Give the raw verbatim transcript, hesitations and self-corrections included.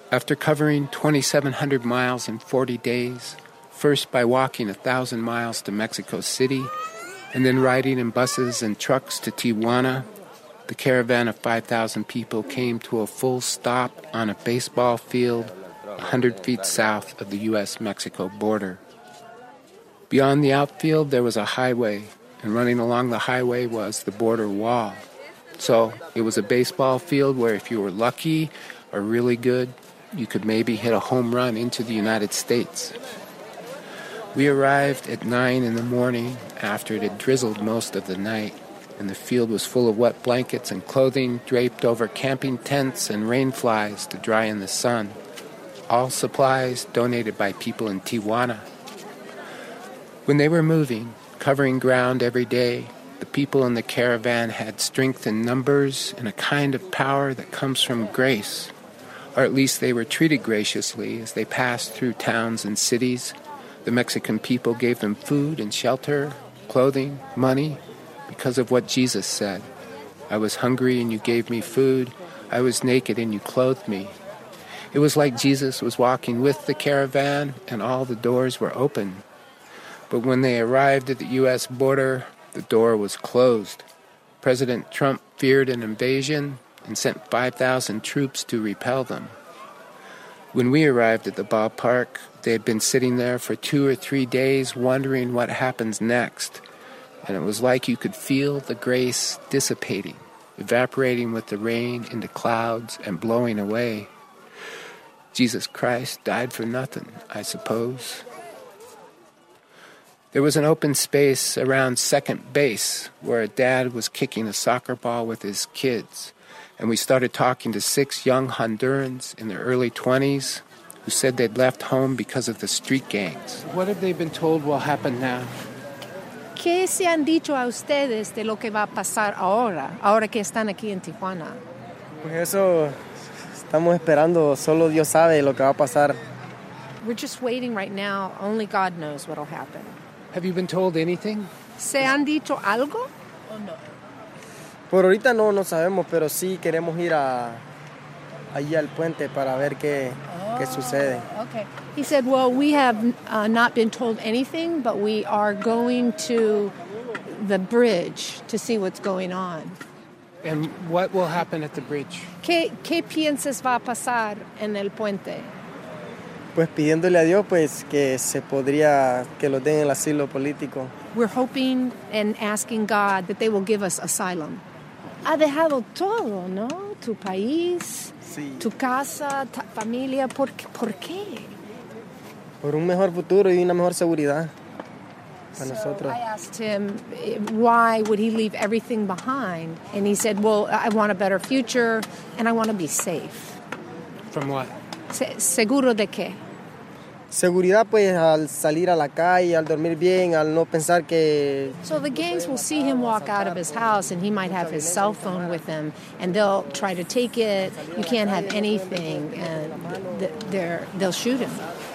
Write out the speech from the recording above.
After covering twenty-seven hundred miles in forty days, first by walking one thousand miles to Mexico City, and then riding in buses and trucks to Tijuana, the caravan of five thousand people came to a full stop on a baseball field one hundred feet south of the U S Mexico border. Beyond the outfield, there was a highway, and running along the highway was the border wall. So it was a baseball field where if you were lucky or really good, you could maybe hit a home run into the United States. We arrived at nine in the morning after it had drizzled most of the night, and the field was full of wet blankets and clothing draped over camping tents and rain flies to dry in the sun. All supplies donated by people in Tijuana. When they were moving, covering ground every day, the people in the caravan had strength in numbers and a kind of power that comes from grace, or at least they were treated graciously as they passed through towns and cities. The Mexican people gave them food and shelter, clothing, money, because of what Jesus said. I was hungry and you gave me food. I was naked and you clothed me. It was like Jesus was walking with the caravan and all the doors were open. But when they arrived at the U S border, the door was closed. President Trump feared an invasion and sent five thousand troops to repel them. When we arrived at the ballpark, they had been sitting there for two or three days wondering what happens next, and it was like you could feel the grace dissipating, evaporating with the rain into clouds and blowing away. Jesus Christ died for nothing, I suppose. There was an open space around second base where a dad was kicking a soccer ball with his kids, and we started talking to six young Hondurans in their early twenties who said they'd left home because of the street gangs. What have they been told will happen now? ¿Qué se han dicho a ustedes de lo que va a pasar ahora, ahora que están aquí en Tijuana? Pues eso estamos esperando, solo Dios sabe lo que va a pasar. We're just waiting right now. Only God knows what'll happen. Have you been told anything? ¿Se han dicho algo? ¿O no? Por ahorita no, no sabemos, pero sí queremos ir a, allí al puente para ver qué, oh, qué sucede. Okay. He said, well, we have uh, not been told anything, but we are going to the bridge to see what's going on. And what will happen at the bridge? ¿Qué, qué piensas va a pasar en el puente? Pues pidiéndole a Dios pues que se podría que los den el asilo político. We're hoping and asking God that they will give us asylum. Ha dejado todo, ¿no? Tu país, sí. Tu casa, tu familia. ¿Por, ¿Por qué? Por un mejor futuro y una mejor seguridad para so nosotros. I asked him why would he leave everything behind, and he said, well, I want a better future and I want to be safe. From what? Se- ¿Seguro de qué? Seguridad, pues, al salir a la calle, al dormir bien, al no pensar que... So the gangs will see him walk out of his house, and he might have his cell phone with him, and they'll try to take it. You can't have anything, and they're, they'll shoot him.